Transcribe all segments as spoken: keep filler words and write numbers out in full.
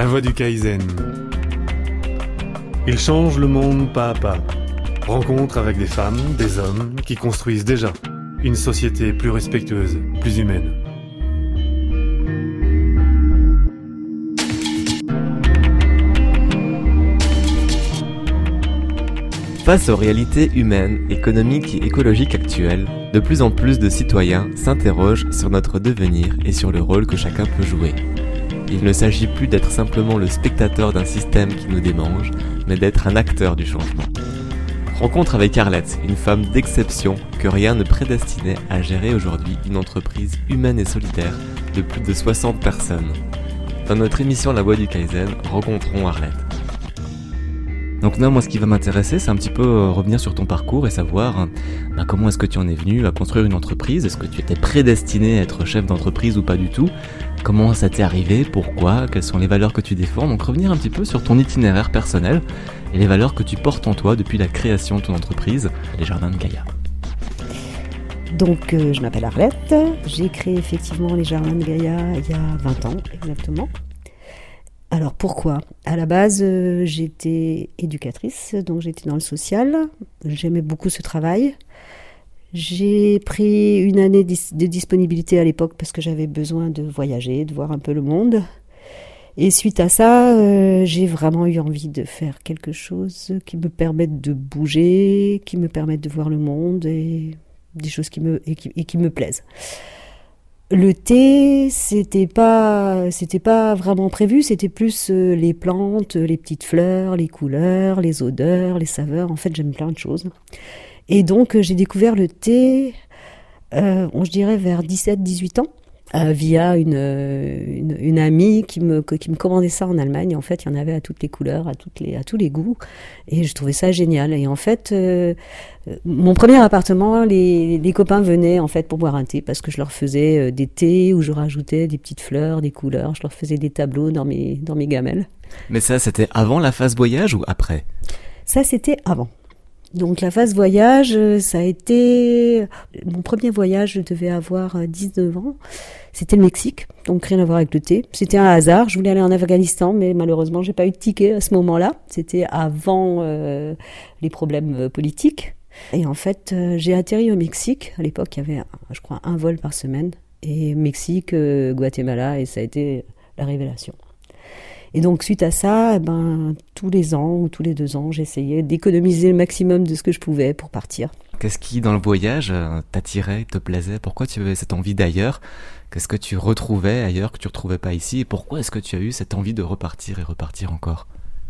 voie du Kaizen. Il change le monde pas à pas. Rencontre avec des femmes, des hommes qui construisent déjà une société plus respectueuse, plus humaine. Face aux réalités humaines, économiques et écologiques actuelles, de plus en plus de citoyens s'interrogent sur notre devenir et sur le rôle que chacun peut jouer. Il ne s'agit plus d'être simplement le spectateur d'un système qui nous démange, mais d'être un acteur du changement. Rencontre avec Arlette, une femme d'exception que rien ne prédestinait à gérer aujourd'hui une entreprise humaine et solidaire de plus de soixante personnes. Dans notre émission La Voie du Kaizen, rencontrons Arlette. Donc là, moi, ce qui va m'intéresser, c'est un petit peu euh, revenir sur ton parcours et savoir bah, comment est-ce que tu en es venu à construire une entreprise. Est-ce que tu étais prédestiné à être chef d'entreprise ou pas du tout? Comment ça t'est arrivé? Pourquoi? Quelles sont les valeurs que tu défends? Donc revenir un petit peu sur ton itinéraire personnel et les valeurs que tu portes en toi depuis la création de ton entreprise, les Jardins de Gaïa. Donc euh, je m'appelle Arlette, j'ai créé effectivement les Jardins de Gaïa il y a vingt ans exactement. Alors pourquoi? À la base, euh, j'étais éducatrice, donc j'étais dans le social. J'aimais beaucoup ce travail. J'ai pris une année de disponibilité à l'époque parce que j'avais besoin de voyager, de voir un peu le monde. Et suite à ça, euh, j'ai vraiment eu envie de faire quelque chose qui me permette de bouger, qui me permette de voir le monde et des choses qui me, et qui, et qui me plaisent. Le thé, c'était pas, c'était pas vraiment prévu, c'était plus euh, les plantes, les petites fleurs, les couleurs, les odeurs, les saveurs. En fait, j'aime plein de choses. Et donc, euh, j'ai découvert le thé, euh, on, je dirais vers dix-sept dix-huit ans, euh, via une, une, une amie qui me, qui me commandait ça en Allemagne. En fait, il y en avait à toutes les couleurs, à, toutes les, à tous les goûts. Et je trouvais ça génial. Et en fait, euh, mon premier appartement, les, les copains venaient en fait pour boire un thé parce que je leur faisais des thés où je rajoutais des petites fleurs, des couleurs. Je leur faisais des tableaux dans mes, dans mes gamelles. Mais ça, c'était avant la phase voyage ou après? Ça, c'était avant. Donc la phase voyage, ça a été... Mon premier voyage, je devais avoir dix-neuf ans. C'était le Mexique, donc rien à voir avec le thé. C'était un hasard, je voulais aller en Afghanistan, mais malheureusement, j'ai pas eu de ticket à ce moment-là. C'était avant euh, les problèmes politiques. Et en fait, euh, j'ai atterri au Mexique. À l'époque, il y avait, je crois, un vol par semaine. Et Mexique, euh, Guatemala, et ça a été la révélation. Et donc, suite à ça, eh ben, tous les ans ou tous les deux ans, j'essayais d'économiser le maximum de ce que je pouvais pour partir. Qu'est-ce qui, dans le voyage, t'attirait, te plaisait? Pourquoi tu avais cette envie d'ailleurs? Qu'est-ce que tu retrouvais ailleurs que tu ne retrouvais pas ici? Et pourquoi est-ce que tu as eu cette envie de repartir et repartir encore?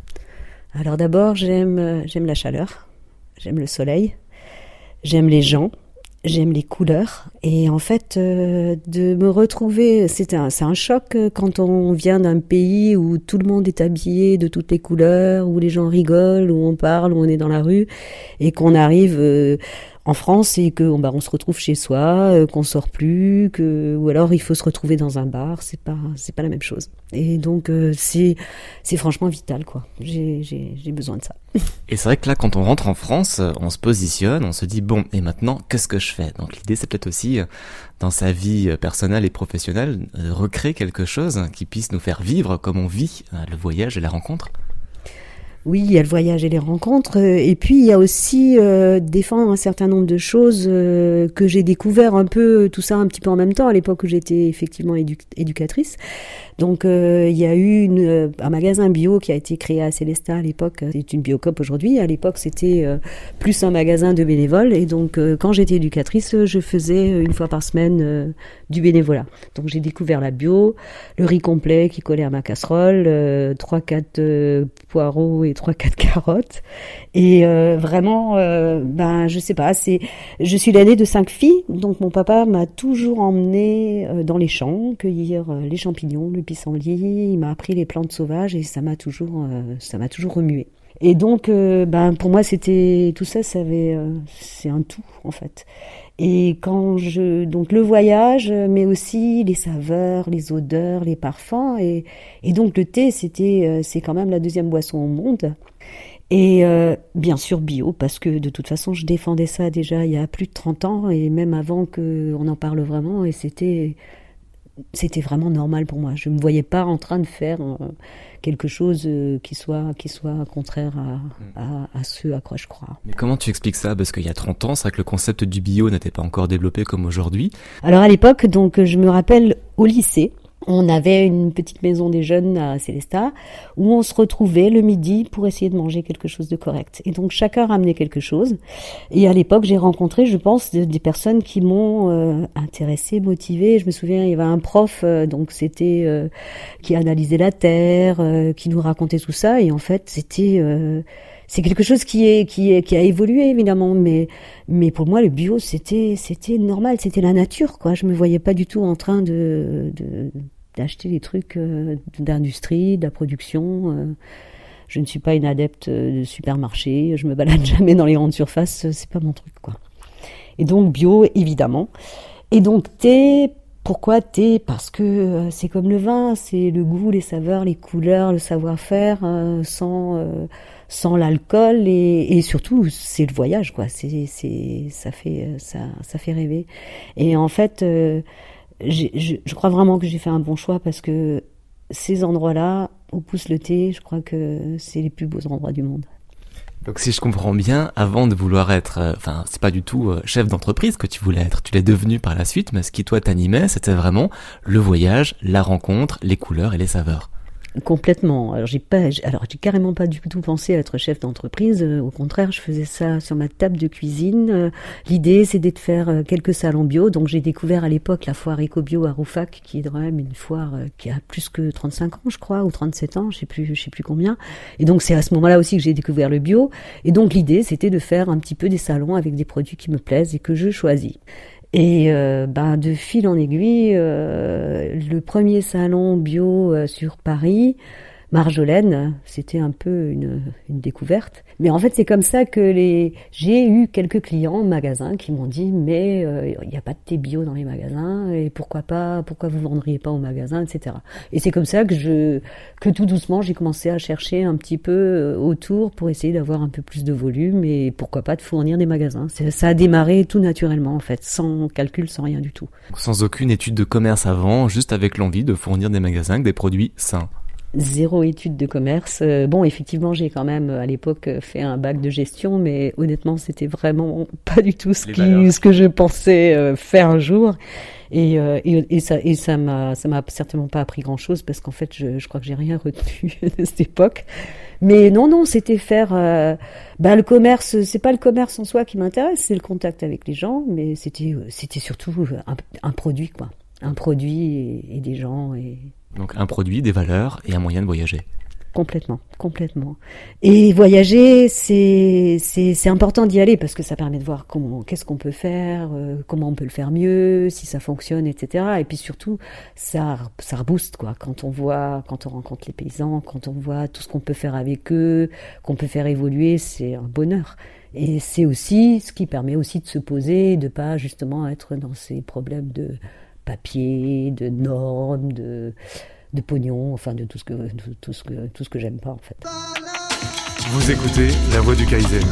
Alors d'abord, j'aime, j'aime la chaleur, j'aime le soleil, j'aime les gens. J'aime les couleurs et en fait euh, de me retrouver, c'est un, c'est un choc quand on vient d'un pays où tout le monde est habillé de toutes les couleurs, où les gens rigolent, où on parle, où on est dans la rue et qu'on arrive euh, en France et que bah, on se retrouve chez soi, euh, qu'on sort plus, que ou alors il faut se retrouver dans un bar, c'est pas c'est pas la même chose. Et donc euh, c'est c'est franchement vital quoi. J'ai j'ai j'ai besoin de ça. Et c'est vrai que là, quand on rentre en France, on se positionne, on se dit bon, et maintenant, qu'est-ce que je fais? Donc l'idée, c'est peut-être aussi, dans sa vie personnelle et professionnelle, de recréer quelque chose qui puisse nous faire vivre comme on vit le voyage et la rencontre. Oui, il y a le voyage et les rencontres, et puis il y a aussi euh, défendre un certain nombre de choses euh, que j'ai découvert un peu, tout ça un petit peu en même temps, à l'époque où j'étais effectivement édu- éducatrice. Donc euh, il y a eu une, un magasin bio qui a été créé à Célestat à l'époque, c'est une Biocoop aujourd'hui, à l'époque c'était euh, plus un magasin de bénévoles, et donc euh, quand j'étais éducatrice, je faisais une fois par semaine euh, du bénévolat. Donc j'ai découvert la bio, le riz complet qui collait à ma casserole, euh, trois quatre euh, poireaux et trois quatre carottes, et euh, vraiment, euh, ben je sais pas, c'est, je suis l'aînée de cinq filles, donc mon papa m'a toujours emmenée euh, dans les champs, cueillir euh, les champignons, le pissenlit, il m'a appris les plantes sauvages et ça m'a toujours, euh, ça m'a toujours remué. Et donc, euh, ben pour moi c'était tout ça, ça avait, euh, c'est un tout en fait. Et quand je, donc le voyage, mais aussi les saveurs, les odeurs, les parfums, et, et donc le thé, c'était, euh, c'est quand même la deuxième boisson au monde. Et euh, bien sûr bio, parce que de toute façon, je défendais ça déjà il y a plus de trente ans, et même avant qu'on en parle vraiment, et c'était c'était vraiment normal pour moi. Je ne me voyais pas en train de faire euh, quelque chose euh, qui soit, qui soit contraire à, à, à ce à quoi je crois. Mais comment tu expliques ça? Parce qu'il y a trente ans, c'est vrai que le concept du bio n'était pas encore développé comme aujourd'hui. Alors à l'époque, donc, je me rappelle au lycée, on avait une petite maison des jeunes à Célestat où on se retrouvait le midi pour essayer de manger quelque chose de correct. Et donc chacun ramenait quelque chose. Et à l'époque, j'ai rencontré, je pense, de, des personnes qui m'ont euh, intéressée, motivée. Je me souviens, il y avait un prof, euh, donc c'était euh, qui analysait la terre, euh, qui nous racontait tout ça. Et en fait, c'était euh, c'est quelque chose qui est qui est qui a évolué évidemment, mais mais pour moi le bio c'était c'était normal, c'était la nature quoi. Je me voyais pas du tout en train de, de d'acheter des trucs euh, d'industrie, de la production. Euh, je ne suis pas une adepte de supermarché, je me balade jamais dans les grandes surfaces, c'est pas mon truc quoi. Et donc bio évidemment. Et donc thé, pourquoi thé? Parce que c'est comme le vin, c'est le goût, les saveurs, les couleurs, le savoir-faire, euh, sans euh, sans l'alcool et, et surtout c'est le voyage quoi. C'est c'est ça fait ça ça fait rêver. Et en fait, euh, j'ai, je, je crois vraiment que j'ai fait un bon choix parce que ces endroits-là où pousse le thé, je crois que c'est les plus beaux endroits du monde. Donc si je comprends bien, avant de vouloir être, euh, enfin c'est pas du tout euh, chef d'entreprise que tu voulais être, tu l'es devenu par la suite, mais ce qui toi t'animait, c'était vraiment le voyage, la rencontre, les couleurs et les saveurs. Complètement. Alors j'ai pas, alors j'ai carrément pas du tout pensé à être chef d'entreprise. Euh, au contraire, je faisais ça sur ma table de cuisine. Euh, l'idée, c'était de faire euh, quelques salons bio. Donc j'ai découvert à l'époque la foire Eco-Bio à Rouffach, qui est quand même une foire euh, qui a plus que trente-cinq ans, je crois, ou trente-sept ans, je sais plus, je sais plus combien. Et donc c'est à ce moment-là aussi que j'ai découvert le bio. Et donc l'idée, c'était de faire un petit peu des salons avec des produits qui me plaisent et que je choisis. Et euh, ben de fil en aiguille, euh, le premier salon bio euh, sur Paris, Marjolaine, c'était un peu une, une découverte. Mais en fait, c'est comme ça que les j'ai eu quelques clients en magasin qui m'ont dit mais il euh, n'y a pas de thé bio dans les magasins et pourquoi pas, pourquoi vous vendriez pas au magasin, et cetera. Et c'est comme ça que je que tout doucement j'ai commencé à chercher un petit peu autour pour essayer d'avoir un peu plus de volume et pourquoi pas de fournir des magasins. C'est, ça a démarré tout naturellement en fait, sans calcul, sans rien du tout. Sans aucune étude de commerce avant, juste avec l'envie de fournir des magasins avec des produits sains. Zéro étude de commerce. Euh, bon, effectivement, j'ai quand même à l'époque fait un bac de gestion, mais honnêtement, c'était vraiment pas du tout ce, qui, ce que je pensais euh, faire un jour. Et, euh, et, et ça, et ça m'a, ça m'a certainement pas appris grand chose parce qu'en fait, je, je crois que j'ai rien retenu de cette époque. Mais non, non, c'était faire. Euh, bah, le commerce, c'est pas le commerce en soi qui m'intéresse, c'est le contact avec les gens, mais c'était, c'était surtout un, un produit, quoi, un produit et, et des gens et. Donc un produit, des valeurs et un moyen de voyager. Complètement, complètement. Et voyager, c'est c'est c'est important d'y aller parce que ça permet de voir comment, qu'est-ce qu'on peut faire, euh, comment on peut le faire mieux, si ça fonctionne, et cetera. Et puis surtout, ça ça rebooste quoi. Quand on voit, quand on rencontre les paysans, quand on voit tout ce qu'on peut faire avec eux, qu'on peut faire évoluer, c'est un bonheur. Et c'est aussi ce qui permet aussi de se poser, de pas justement être dans ces problèmes de papier, de normes, de, de pognon, enfin de tout ce que, de, tout ce que, tout ce que j'aime pas en fait. Vous écoutez La Voix du Kaizen.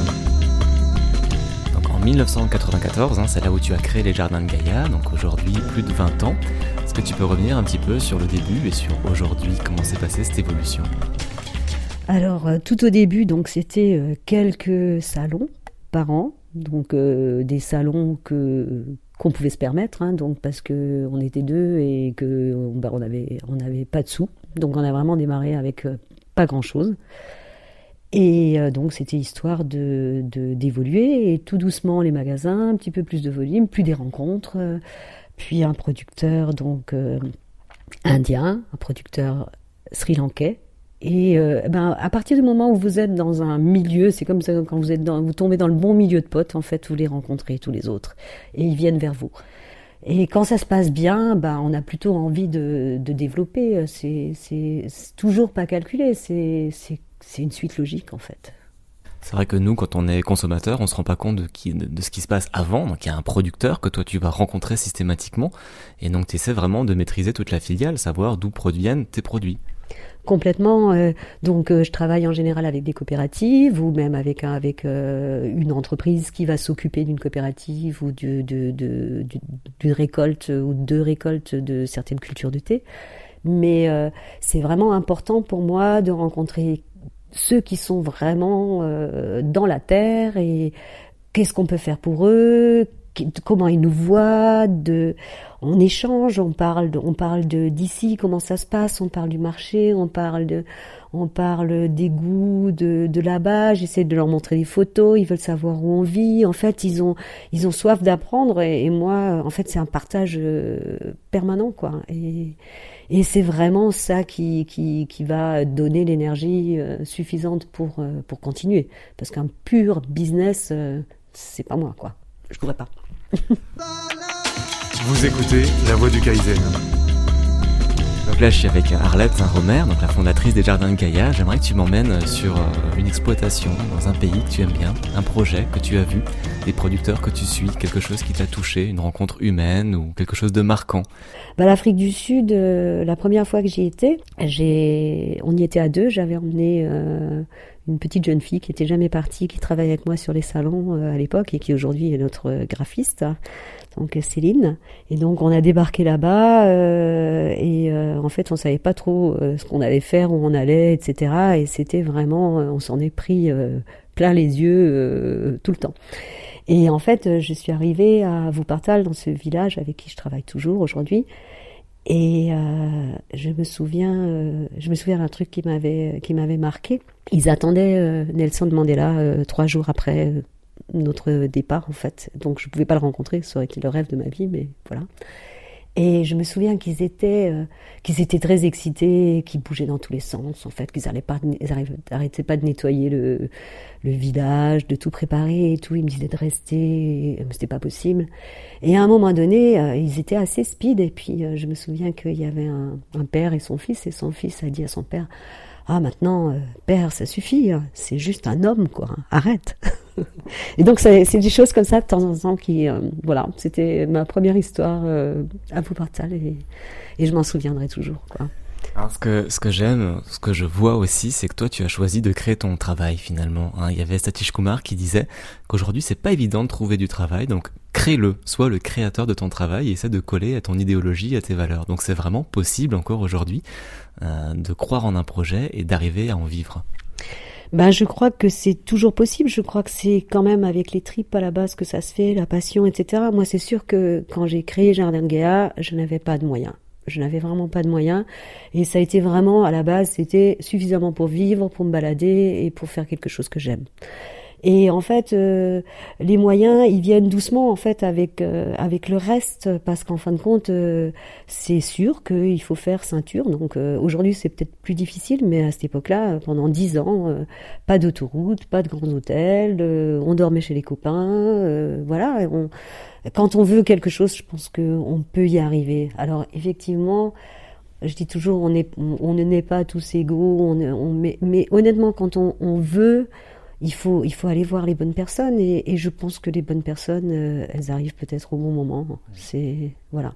Donc en dix-neuf cent quatre-vingt-quatorze, hein, c'est là où tu as créé les Jardins de Gaïa, donc aujourd'hui plus de vingt ans. Est-ce que tu peux revenir un petit peu sur le début et sur aujourd'hui, comment s'est passée cette évolution ? Alors euh, tout au début, donc c'était euh, quelques salons par an, donc euh, des salons que qu'on pouvait se permettre, hein, donc parce que on était deux et que bah, on avait on avait pas de sous, donc on a vraiment démarré avec euh, pas grand chose. Et euh, donc c'était histoire de, de d'évoluer et tout doucement les magasins, un petit peu plus de volume, plus des rencontres, euh, puis un producteur donc euh, indien, un producteur sri-lankais. Et euh, ben à partir du moment où vous êtes dans un milieu, c'est comme ça quand vous êtes dans, vous tombez dans le bon milieu de potes, en fait, vous les rencontrez tous les autres et ils viennent vers vous. Et quand ça se passe bien, ben on a plutôt envie de, de développer. C'est, c'est, c'est toujours pas calculé, c'est, c'est, c'est une suite logique en fait. C'est vrai que nous, quand on est consommateur, on se rend pas compte de, qui, de, de ce qui se passe avant. Donc il y a un producteur que toi tu vas rencontrer systématiquement, et donc tu essaies vraiment de maîtriser toute la filiale, savoir d'où proviennent tes produits. Complètement. Euh, donc, euh, je travaille en général avec des coopératives ou même avec un, avec euh, une entreprise qui va s'occuper d'une coopérative ou de, de, de, de, d'une récolte ou de récolte de certaines cultures de thé. Mais euh, c'est vraiment important pour moi de rencontrer ceux qui sont vraiment euh, dans la terre et qu'est-ce qu'on peut faire pour eux, comment ils nous voient, de, on échange, on parle, de, on parle de d'ici, comment ça se passe, on parle du marché, on parle de, on parle des goûts de, de là-bas. J'essaie de leur montrer des photos, ils veulent savoir où on vit. En fait, ils ont, ils ont soif d'apprendre et, et moi, en fait, c'est un partage euh, permanent, quoi. Et, et c'est vraiment ça qui, qui, qui va donner l'énergie euh, suffisante pour, euh, pour continuer. Parce qu'un pur business, euh, c'est pas moi, quoi. Je pourrais pas. Vous écoutez La Voix du Kaizen. Donc là, je suis avec Arlette Saint-Romer, donc la fondatrice des Jardins de Gaïa. J'aimerais que tu m'emmènes sur une exploitation dans un pays que tu aimes bien, un projet que tu as vu, des producteurs que tu suis, quelque chose qui t'a touché, une rencontre humaine ou quelque chose de marquant. Bah, l'Afrique du Sud, euh, la première fois que j'y étais, j'ai, on y était à deux. J'avais emmené euh, une petite jeune fille qui était jamais partie, qui travaillait avec moi sur les salons euh, à l'époque et qui aujourd'hui est notre graphiste. Donc Céline, et donc on a débarqué là-bas euh, et euh, en fait on savait pas trop euh, ce qu'on allait faire, où on allait, et cetera. Et c'était vraiment, euh, on s'en est pris euh, plein les yeux euh, tout le temps. Et en fait, je suis arrivée à Wuppertal, dans ce village avec qui je travaille toujours aujourd'hui. Et euh, je me souviens, euh, je me souviens d'un truc qui m'avait qui m'avait marqué. Ils attendaient euh, Nelson Mandela euh, trois jours après Euh, notre départ en fait, donc je pouvais pas le rencontrer, ça aurait été le rêve de ma vie, mais voilà. Et je me souviens qu'ils étaient euh, qu'ils étaient très excités, qu'ils bougeaient dans tous les sens en fait, qu'ils n'arrêtaient pas, ils pas de nettoyer le, le village, de tout préparer et tout. Ils me disaient de rester, mais c'était pas possible. Et à un moment donné, euh, ils étaient assez speed et puis euh, je me souviens qu'il y avait un, un père et son fils, et son fils a dit à son père: ah, maintenant, euh, père, ça suffit, hein. C'est juste un homme, quoi, hein. Arrête. Et donc, c'est, c'est des choses comme ça, de temps en temps, qui, euh, voilà, c'était ma première histoire euh, à Wuppertal, et, et je m'en souviendrai toujours, quoi. Alors, ce que, ce que j'aime, ce que je vois aussi, c'est que toi, tu as choisi de créer ton travail, finalement, hein. Il y avait Satish Kumar qui disait qu'aujourd'hui, c'est pas évident de trouver du travail, donc crée-le, sois le créateur de ton travail et essaie de coller à ton idéologie, à tes valeurs. Donc, c'est vraiment possible encore aujourd'hui euh, de croire en un projet et d'arriver à en vivre. Ben, je crois que c'est toujours possible. Je crois que c'est quand même avec les tripes à la base que ça se fait, la passion, et cetera. Moi, c'est sûr que quand j'ai créé Jardin de Gaïa, je n'avais pas de moyens. Je n'avais vraiment pas de moyens. Et ça a été vraiment, à la base, c'était suffisamment pour vivre, pour me balader et pour faire quelque chose que j'aime. Et en fait, euh, les moyens, ils viennent doucement en fait avec euh, avec le reste, parce qu'en fin de compte, euh, c'est sûr qu'il faut faire ceinture. Donc euh, aujourd'hui, c'est peut-être plus difficile, mais à cette époque-là, pendant dix ans, euh, pas d'autoroute, pas de grands hôtels, euh, on dormait chez les copains, euh, voilà. On, quand on veut quelque chose, je pense qu'on peut y arriver. Alors effectivement, je dis toujours, on est on, on ne naît pas tous égaux, on, on mais, mais honnêtement, quand on, on veut, Il faut, il faut aller voir les bonnes personnes, et, et je pense que les bonnes personnes, euh, elles arrivent peut-être au bon moment. C'est, voilà.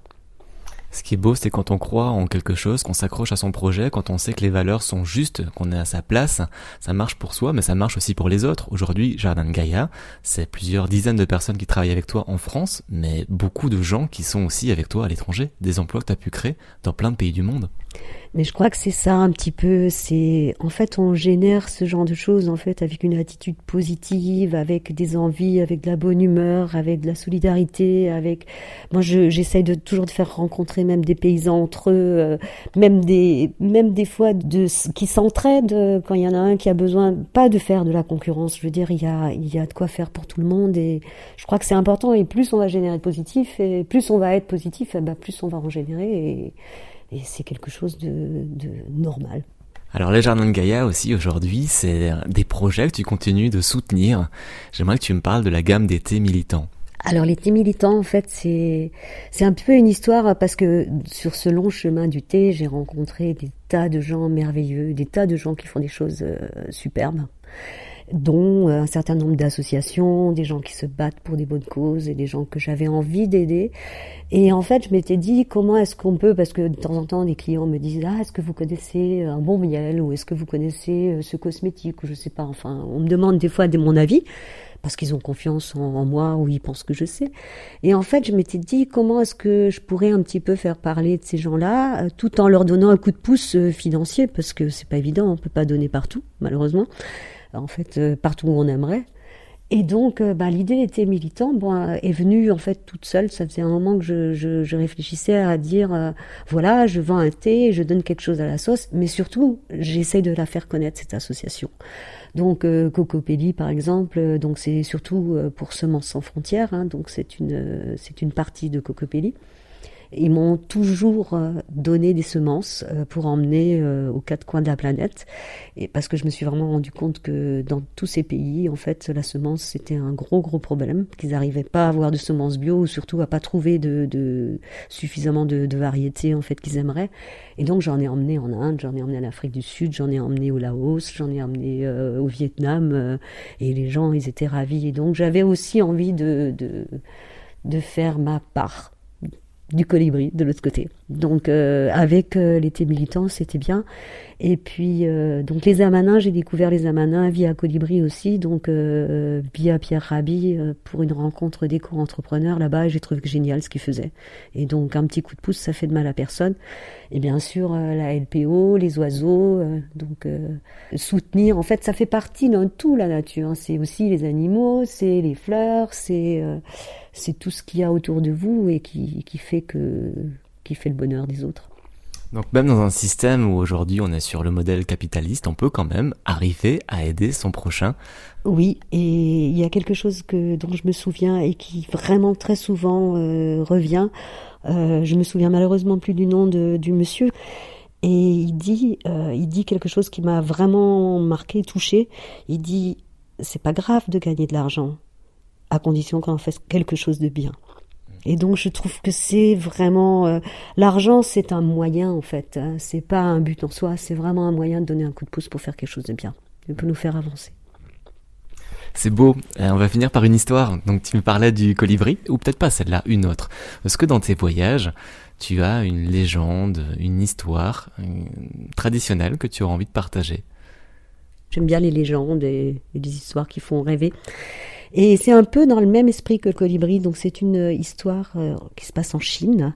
Ce qui est beau, c'est quand on croit en quelque chose, qu'on s'accroche à son projet, quand on sait que les valeurs sont justes, qu'on est à sa place, ça marche pour soi, mais ça marche aussi pour les autres. Aujourd'hui, Jardin de Gaïa, c'est plusieurs dizaines de personnes qui travaillent avec toi en France, mais beaucoup de gens qui sont aussi avec toi à l'étranger, des emplois que tu as pu créer dans plein de pays du monde. Mais je crois que c'est ça un petit peu, c'est, en fait, on génère ce genre de choses, en fait, avec une attitude positive, avec des envies, avec de la bonne humeur, avec de la solidarité, avec, moi, je, j'essaye de toujours de faire rencontrer même des paysans entre eux, euh, même des, même des fois de, qui s'entraident quand il y en a un qui a besoin, pas de faire de la concurrence, je veux dire, il y a, il y a de quoi faire pour tout le monde, et je crois que c'est important, et plus on va générer de positif, et plus on va être positif, et ben, plus on va en générer, et, Et c'est quelque chose de, de normal. Alors les Jardins de Gaïa aussi aujourd'hui, c'est des projets que tu continues de soutenir. J'aimerais que tu me parles de la gamme des thés militants. Alors les thés militants, en fait, c'est c'est un peu une histoire, parce que sur ce long chemin du thé, j'ai rencontré des tas de gens merveilleux, des tas de gens qui font des choses euh, superbes. dont un certain nombre d'associations, des gens qui se battent pour des bonnes causes et des gens que j'avais envie d'aider. Et en fait, je m'étais dit, comment est-ce qu'on peut, parce que de temps en temps, des clients me disent, ah, est-ce que vous connaissez un bon miel, ou est-ce que vous connaissez ce cosmétique, ou je sais pas, enfin, on me demande des fois mon avis, parce qu'ils ont confiance en, en moi, ou ils pensent que je sais. Et en fait, je m'étais dit, comment est-ce que je pourrais un petit peu faire parler de ces gens-là, tout en leur donnant un coup de pouce financier, parce que c'est pas évident, on peut pas donner partout, malheureusement. En fait, euh, partout où on aimerait. Et donc, euh, bah, l'idée était militante, bon, euh, est venue en fait toute seule. Ça faisait un moment que je, je, je réfléchissais à dire, euh, voilà, je vends un thé, je donne quelque chose à la sauce, mais surtout, j'essaie de la faire connaître, cette association. Donc, euh, Cocopelli, par exemple, euh, donc c'est surtout euh, pour Semences sans frontières, hein, donc c'est une, euh, c'est une partie de Cocopelli. Ils m'ont toujours donné des semences pour emmener aux quatre coins de la planète, et parce que je me suis vraiment rendu compte que dans tous ces pays, en fait, la semence c'était un gros gros problème, qu'ils n'arrivaient pas à avoir de semences bio, ou surtout à pas trouver de, de suffisamment de, de variétés en fait qu'ils aimeraient. Et donc j'en ai emmené en Inde, j'en ai emmené en Afrique du Sud, j'en ai emmené au Laos, j'en ai emmené euh, au Vietnam, euh, et les gens ils étaient ravis. Et donc j'avais aussi envie de de, de faire ma part du colibri de l'autre côté. Donc euh, avec euh, l'été militant, c'était bien. Et puis euh, donc les amanins, j'ai découvert les amanins via Colibri aussi, donc euh, via Pierre Rabhi euh, pour une rencontre d'éco-entrepreneurs là-bas, et j'ai trouvé que génial ce qu'ils faisaient. Et donc un petit coup de pouce, ça fait de mal à personne. Et bien sûr euh, la L P O, les oiseaux, euh, donc euh, soutenir. En fait, ça fait partie d'un tout, la nature. Hein. C'est aussi les animaux, c'est les fleurs, c'est euh, c'est tout ce qu'il y a autour de vous et qui qui fait que qui fait le bonheur des autres. Donc même dans un système où aujourd'hui on est sur le modèle capitaliste, on peut quand même arriver à aider son prochain. Oui, et il y a quelque chose que dont je me souviens et qui vraiment très souvent euh, revient. Euh, je me souviens malheureusement plus du nom de, du monsieur. Et il dit, euh, il dit quelque chose qui m'a vraiment marqué, touché. Il dit, c'est pas grave de gagner de l'argent, à condition qu'on en fasse quelque chose de bien. Et donc je trouve que c'est vraiment euh, l'argent, c'est un moyen en fait, hein, c'est pas un but en soi, c'est vraiment un moyen de donner un coup de pouce pour faire quelque chose de bien, de nous faire avancer. C'est beau. Euh, on va finir par une histoire. Donc tu me parlais du colibri, ou peut-être pas celle-là, une autre. Est-ce que dans tes voyages, tu as une légende, une histoire une... traditionnelle que tu as envie de partager? J'aime bien les légendes et, et les histoires qui font rêver. Et c'est un peu dans le même esprit que le colibri, donc c'est une histoire euh, qui se passe en Chine.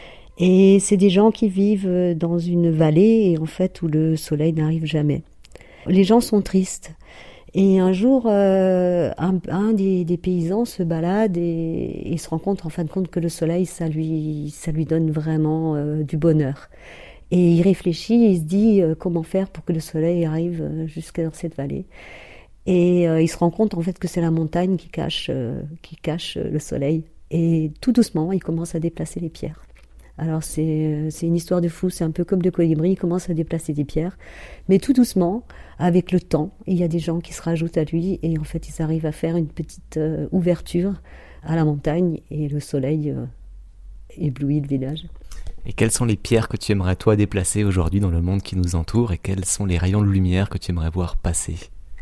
Et c'est des gens qui vivent dans une vallée, et en fait où le soleil n'arrive jamais. Les gens sont tristes. Et un jour, euh, un, un des, des paysans se balade et, et se rend compte, en fin de compte, que le soleil, ça lui, ça lui donne vraiment euh, du bonheur. Et il réfléchit, il se dit euh, comment faire pour que le soleil arrive euh, jusqu'à dans cette vallée. Et euh, il se rend compte en fait que c'est la montagne qui cache, euh, qui cache euh, le soleil. Et tout doucement, il commence à déplacer les pierres. Alors c'est, euh, c'est une histoire de fou, c'est un peu comme le colibri, il commence à déplacer des pierres. Mais tout doucement, avec le temps, il y a des gens qui se rajoutent à lui, et en fait ils arrivent à faire une petite euh, ouverture à la montagne, et le soleil euh, éblouit le village. Et quelles sont les pierres que tu aimerais toi déplacer aujourd'hui dans le monde qui nous entoure, et quels sont les rayons de lumière que tu aimerais voir passer ?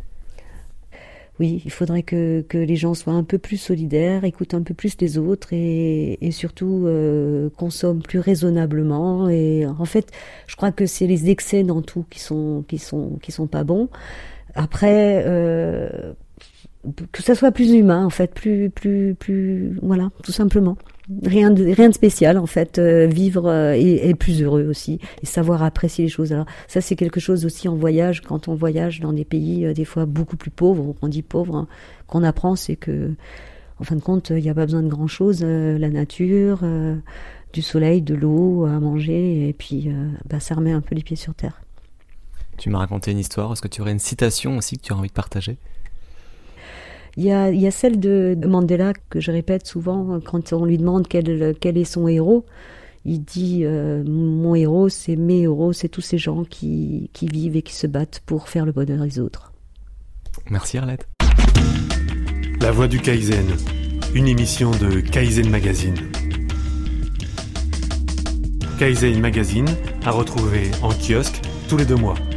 Oui, il faudrait que, que les gens soient un peu plus solidaires, écoutent un peu plus les autres, et, et surtout euh, consomment plus raisonnablement. Et en fait, je crois que c'est les excès dans tout qui sont qui sont qui sont pas bons. Après, euh, que ça soit plus humain, en fait, plus plus plus voilà, tout simplement. Rien de rien de spécial en fait, euh, vivre euh, et, et plus heureux aussi, et savoir apprécier les choses. Alors ça c'est quelque chose aussi en voyage, quand on voyage dans des pays euh, des fois beaucoup plus pauvres, on dit pauvres, hein, qu'on apprend, c'est que en fin de compte il n'y a pas besoin de grand chose, euh, la nature, euh, du soleil, de l'eau à manger, et puis euh, bah, ça remet un peu les pieds sur terre. Tu m'as raconté une histoire, est-ce que tu aurais une citation aussi que tu as envie de partager ? Il y a, il y a celle de Mandela que je répète souvent quand on lui demande quel, quel est son héros. Il dit euh, mon héros, c'est mes héros, c'est tous ces gens qui, qui vivent et qui se battent pour faire le bonheur des autres. Merci Arlette. La Voix du Kaizen, une émission de Kaizen Magazine. Kaizen Magazine à retrouver en kiosque tous les deux mois.